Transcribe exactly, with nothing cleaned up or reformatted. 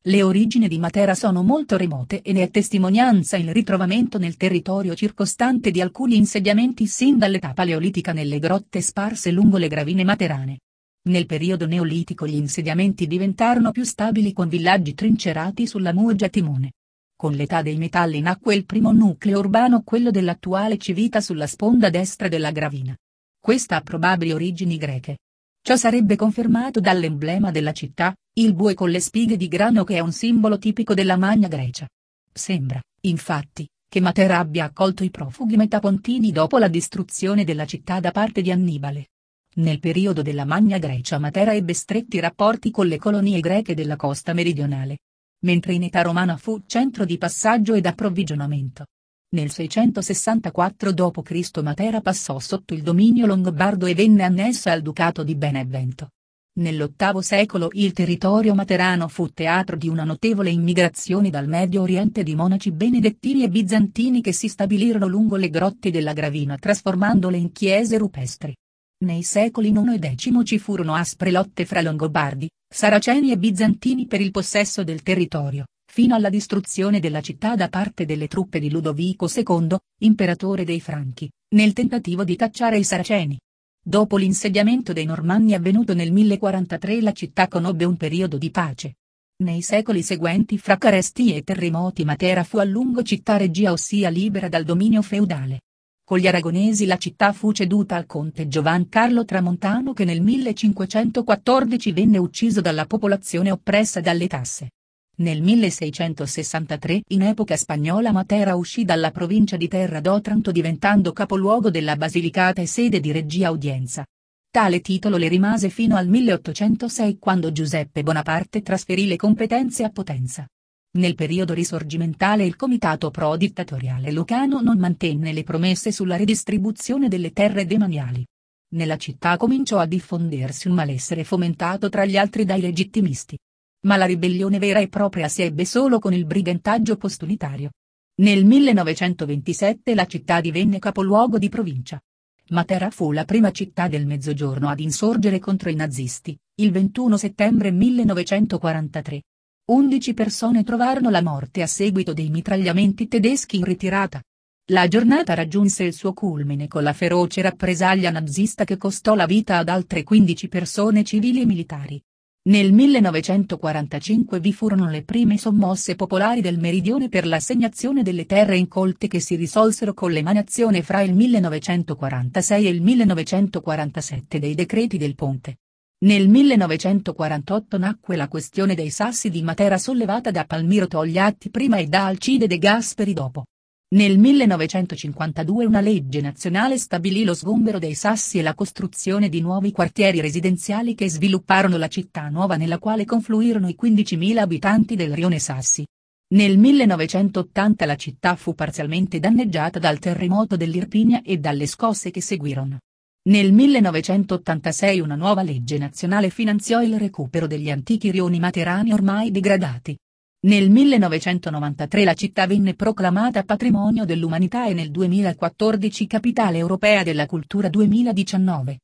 Le origini di Matera sono molto remote e ne è testimonianza il ritrovamento nel territorio circostante di alcuni insediamenti sin dall'età paleolitica nelle grotte sparse lungo le gravine materane. Nel periodo neolitico gli insediamenti diventarono più stabili con villaggi trincerati sulla Murgia Timone. Con l'età dei metalli nacque il primo nucleo urbano, quello dell'attuale Civita sulla sponda destra della gravina. Questa ha probabili origini greche. Ciò sarebbe confermato dall'emblema della città, il bue con le spighe di grano, che è un simbolo tipico della Magna Grecia. Sembra, infatti, che Matera abbia accolto i profughi metapontini dopo la distruzione della città da parte di Annibale. Nel periodo della Magna Grecia Matera ebbe stretti rapporti con le colonie greche della costa meridionale, mentre in età romana fu centro di passaggio ed approvvigionamento. Nel seicentosessantaquattro dopo Cristo Matera passò sotto il dominio longobardo e venne annessa al ducato di Benevento. Nell'ottavo secolo il territorio materano fu teatro di una notevole immigrazione dal Medio Oriente di monaci benedettini e bizantini che si stabilirono lungo le grotte della gravina trasformandole in chiese rupestri. Nei secoli nono e decimo ci furono aspre lotte fra Longobardi, Saraceni e Bizantini per il possesso del territorio, fino alla distruzione della città da parte delle truppe di Ludovico secondo, imperatore dei Franchi, nel tentativo di cacciare i Saraceni. Dopo l'insediamento dei Normanni avvenuto nel millequarantatré la città conobbe un periodo di pace. Nei secoli seguenti fra carestie e terremoti Matera fu a lungo città regia, ossia libera dal dominio feudale. Con gli aragonesi la città fu ceduta al conte Giovan Carlo Tramontano, che nel millecinquecentoquattordici venne ucciso dalla popolazione oppressa dalle tasse. Nel milleseicentosessantatré, in epoca spagnola, Matera uscì dalla provincia di Terra d'Otranto diventando capoluogo della Basilicata e sede di regia udienza. Tale titolo le rimase fino al milleottocentosei, quando Giuseppe Bonaparte trasferì le competenze a Potenza. Nel periodo risorgimentale il comitato pro-dittatoriale lucano non mantenne le promesse sulla ridistribuzione delle terre demaniali. Nella città cominciò a diffondersi un malessere fomentato tra gli altri dai legittimisti. Ma la ribellione vera e propria si ebbe solo con il brigantaggio postunitario. Nel millenovecentoventisette la città divenne capoluogo di provincia. Matera fu la prima città del Mezzogiorno ad insorgere contro i nazisti, il ventuno settembre millenovecentoquarantatré. Undici persone trovarono la morte a seguito dei mitragliamenti tedeschi in ritirata. La giornata raggiunse il suo culmine con la feroce rappresaglia nazista che costò la vita ad altre quindici persone civili e militari. Nel millenovecentoquarantacinque vi furono le prime sommosse popolari del meridione per l'assegnazione delle terre incolte, che si risolsero con l'emanazione fra il millenovecentoquarantasei e il millenovecentoquarantasette dei decreti del Ponte. Nel millenovecentoquarantotto nacque la questione dei Sassi di Matera, sollevata da Palmiro Togliatti prima e da Alcide De Gasperi dopo. Nel millenovecentocinquantadue una legge nazionale stabilì lo sgombero dei Sassi e la costruzione di nuovi quartieri residenziali che svilupparono la città nuova, nella quale confluirono i quindicimila abitanti del rione Sassi. Nel millenovecentottanta la città fu parzialmente danneggiata dal terremoto dell'Irpinia e dalle scosse che seguirono. Nel millenovecentottantasei una nuova legge nazionale finanziò il recupero degli antichi rioni materani ormai degradati. Nel millenovecentonovantatré la città venne proclamata Patrimonio dell'Umanità e nel duemilaquattordici Capitale Europea della Cultura duemiladiciannove.